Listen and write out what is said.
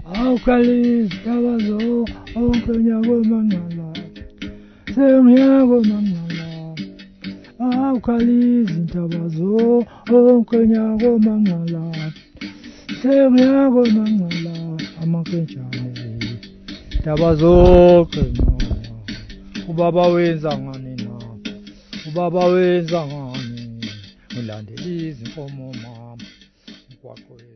awukhalizi tabazo onkenyako mangala sengiyako mangala awukhalizi tabazo onkenyako mangala sengiyako mangala amakenjane tabazo kenyako ubaba wenza ngani na ubaba wenza ngani ulandela izinkomo mama kwakho